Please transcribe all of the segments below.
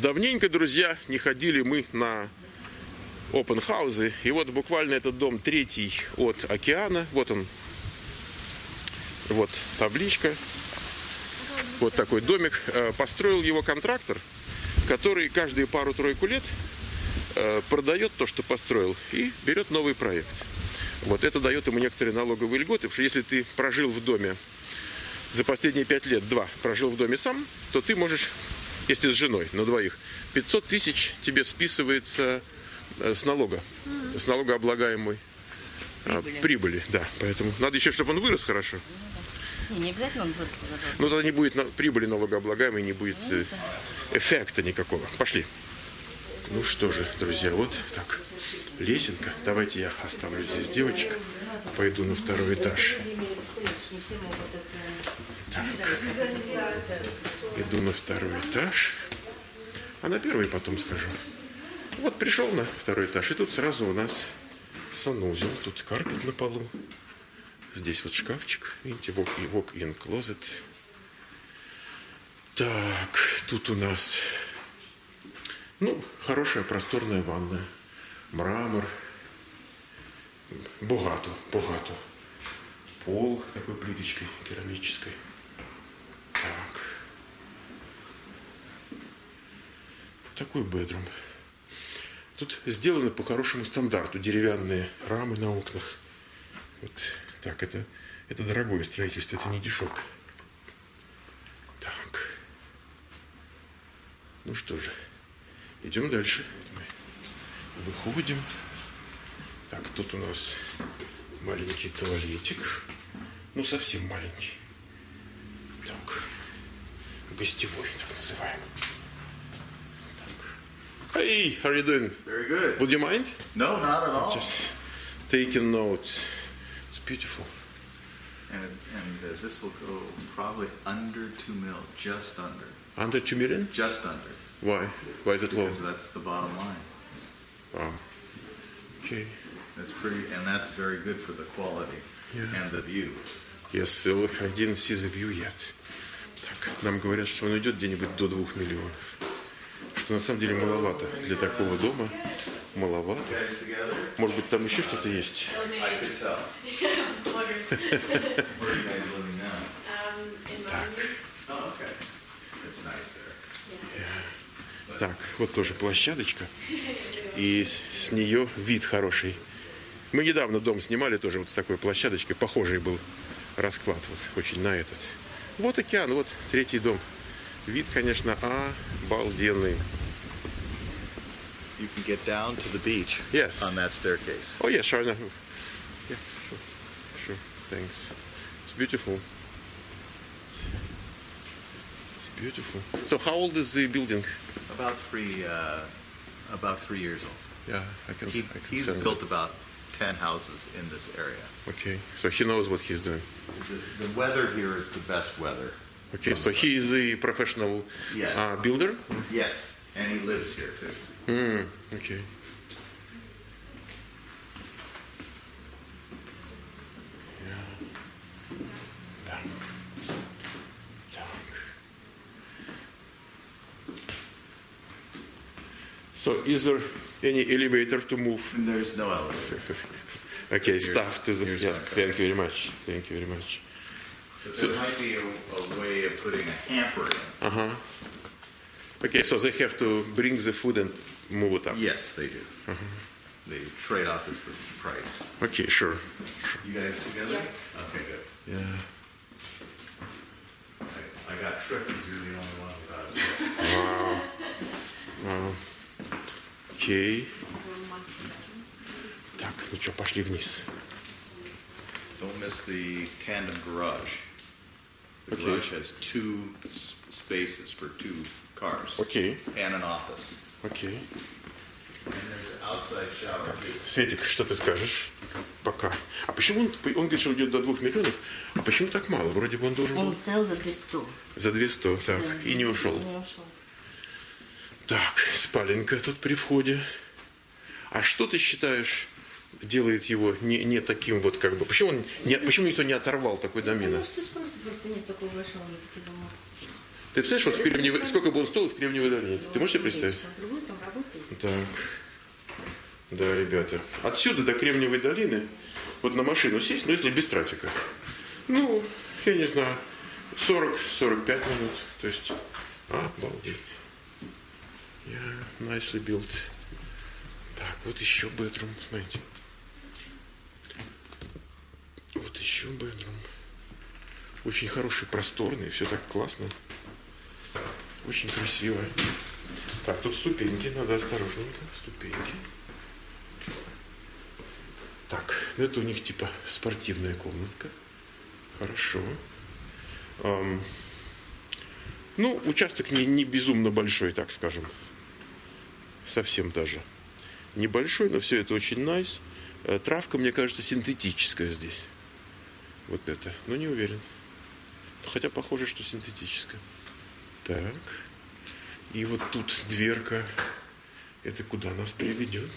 Давненько, друзья, не ходили мы на опенхаузы. И вот буквально этот дом третий от океана. Вот он. Вот табличка. Вот такой домик. Построил его контрактор, который каждые пару-тройку лет продает то, что построил, и берет новый проект. Вот это дает ему некоторые налоговые льготы, потому что если ты прожил в доме за последние 5 лет, прожил в доме сам, то ты можешь, если с женой, на двоих, 500 тысяч тебе списывается с налога, с налогооблагаемой прибыли. Да, поэтому надо еще, чтобы он вырос хорошо. Не обязательно он вырос. Ну, тогда не будет прибыли налогооблагаемой, не будет эффекта никакого. Пошли. Ну что же, друзья, вот так. Лесенка. Давайте я оставлю здесь девочек. Пойду на второй этаж. Так. Иду на второй этаж. А на первый потом схожу. Вот пришел на второй этаж. И тут сразу у нас санузел. Тут карпет на полу. Здесь вот шкафчик. Видите, walk-in closet. Так, тут у нас, хорошая просторная ванная. Мрамор. Богато. Пол такой плиточкой керамической. Так. Такой бедрум. Тут сделано по хорошему стандарту. Деревянные рамы на окнах. Вот так, это дорогое строительство, это не дешевка. Так. Ну что же, идем дальше. Мы выходим. Так, тут у нас маленький туалетик. Совсем маленький. Так. Гостевой, так называемый. Так. Hey, how are you doing? Very good. Would you mind? No, not at all. Just taking notes. It's beautiful. And this will go probably under 2 mil, just under. Under 2 million? Just under. Why? Why is it low? Because that's the bottom line. Wow. Okay. That's pretty, and that's very good for the quality and the view. Yes, I didn't see the view yet. Так, нам говорят, что он идет где-нибудь до 2 миллионов. Что на самом деле маловато для такого дома. Маловато. Может быть, там еще что-то есть? I could tell. Where are you guys living now? Так. Oh, okay. It's nice there. Так, вот тоже площадочка. И с нее вид хороший. Мы недавно дом снимали тоже вот с такой площадочкой. Похожий был расклад вот очень на этот. Вот океан, вот третий дом. Вид, конечно, обалденный. You can get down to the beach on that staircase. Oh, yeah, sure. Yeah, sure. Thanks. It's beautiful. It's beautiful. So, how old is the building? About 3 years old. Yeah, I can He's sense built it. about 10 houses in this area. Okay, so he knows what he's doing. The weather here is the best weather. Okay, so he is a professional builder? Yes, and he lives here too. Okay. Да. Так. So, is there any elevator to move? There's no elevator. Okay, staff to the... Yes, thank you very much. Thank you very much. So there might be a way of putting a hamper in. Okay, so they have to bring the food and move it up. Yes, they do. The trade-off is the price. Okay, sure. You guys together? Yeah. Okay, good. Yeah. I got tripped because you're the only one without a slip. Wow. Окей. Так, ну что, пошли вниз. Don't miss the tandem garage. The garage has 2 spaces for 2 cars. Окей. And an office. Окей. And there's an outside shower too. Светик, что ты скажешь? Пока. А почему он говорит, что идет до 2 миллионов? А почему так мало? Вроде бы он должен был... Он сел за 200. За 200, так. И не ушел. Не ушел. Так, спаленка тут при входе. А что ты считаешь делает его не таким вот как бы... Почему никто не оторвал такой домина? Что просто нет такого большого, таких домов. Ты представляешь, вот в Кремниевой, сколько бы он стоил в Кремниевой долине? Ты можешь себе представить? А другой там работает. Так. Да, ребята. Отсюда до Кремниевой долины, вот на машину сесть, но если без трафика. Ну, я не знаю, 40-45 минут. То есть, обалдеть. Nicely built. Так, вот еще bedroom, смотрите. Вот еще bedroom. Очень хороший, просторный, все так классно. Очень красиво. Так, тут ступеньки, надо осторожненько. Ступеньки. Так, это у них типа спортивная комнатка. Хорошо. Ну, участок не безумно большой, так скажем. Совсем даже. Небольшой, но все это очень nice. Травка, мне кажется, синтетическая здесь. Вот это. Но не уверен. Хотя похоже, что синтетическая. Так. И вот тут дверка. Это куда нас приведет?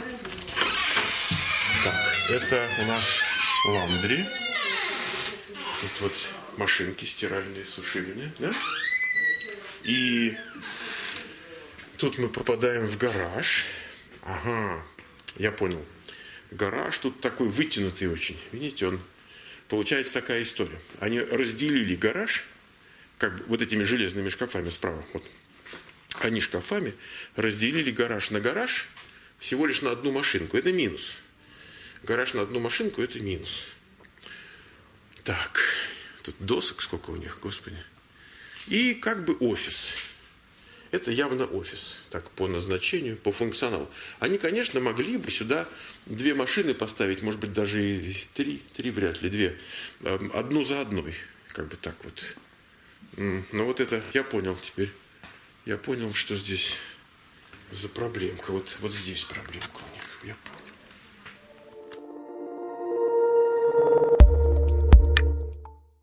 Так, это у нас ландри. Тут вот машинки стиральные, сушильные, да? И тут мы попадаем в гараж. Ага, я понял. Гараж тут такой вытянутый очень. Видите, он... Получается такая история. Они разделили гараж, как бы вот этими железными шкафами справа. Вот. Они шкафами разделили гараж на гараж всего лишь на одну машинку. Это минус. Гараж на одну машинку – это минус. Так, тут досок сколько у них, господи. И как бы офис. Это явно офис, так, по назначению, по функционалу. Они, конечно, могли бы сюда две машины поставить, может быть, даже и три вряд ли, две. Одну за одной, как бы так вот. Но вот это, я понял теперь. Я понял, что здесь за проблемка. Вот здесь проблемка у них, я понял.